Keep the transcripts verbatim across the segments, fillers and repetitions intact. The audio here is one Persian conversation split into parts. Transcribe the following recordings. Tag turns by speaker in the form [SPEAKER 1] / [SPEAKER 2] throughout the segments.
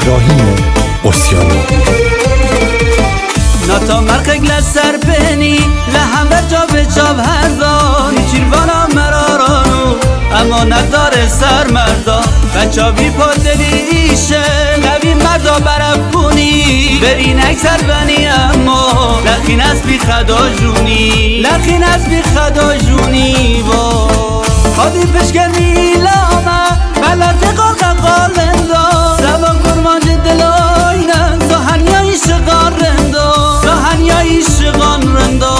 [SPEAKER 1] Şahin Osyanu
[SPEAKER 2] ناتا مرقق لسر بینی لحمه جا به جا هردان چیروانا مرارانو اما نداره سر مردا بچا بی پادلی ایشه نبی مردا برفونی برین اکثر بنی اما لخین از بی خدا جونی لخین از بی خدا جونی با خادی پشگرمی لامه بلد قاقا قالندا زبا کرمان دلاینن زهنیای شغان رندا زهنیای شغان رندا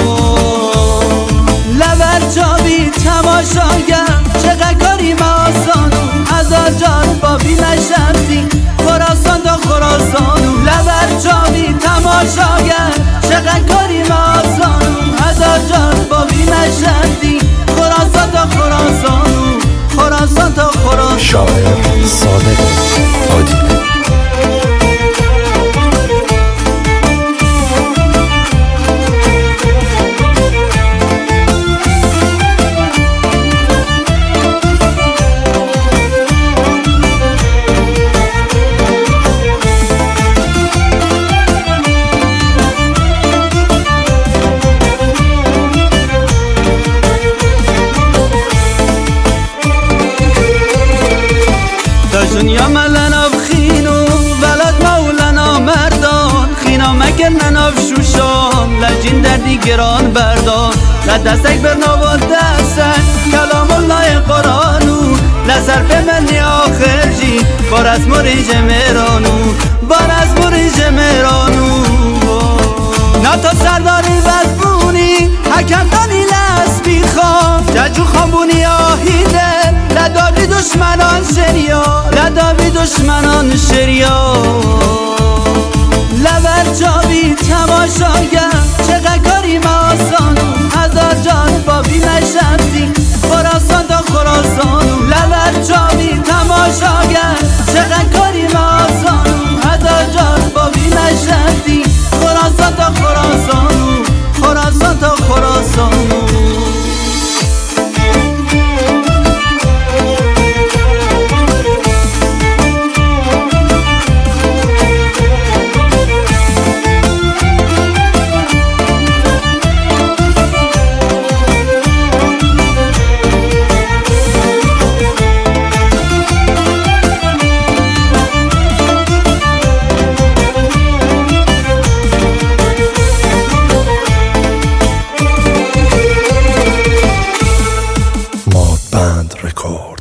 [SPEAKER 2] لبر جابی تماشاگر چقدر کاری آسانو هزار جان بابی نشفتی خراسان تا خراسانو لبر جابی تماشاگر چقدر کاری آسانو هزار جان بابی نشفتی خراسان تا خراسانو خراسان تا خراسانو
[SPEAKER 1] شاعر صادق عادی
[SPEAKER 2] دنیا ملنا بخینو ولد مولانا مردان خینا مکرنن آف شوشان لجین دردی گران بردان لدستک برناوال دستن کلام الله قرآنو لسر به منی آخر جی بار از مریج میرانو بار از مریج میرانو ناتا سرداری وزبونی حکم دانی لس بیخوام ججو خامبونی آهیده لداوی دشمنان شریا لداوی دشمنان شریا لبر جابی تماشاگر چقدر کاری آسانو هزار جان بابی نشفتی خراسان تا خراسانو لبر جابی تماشاگر چقدر کاری آسانو هزار جان بابی نشفتی خراسان تا خراسانو خراسان تا خراسانو
[SPEAKER 1] Band Record.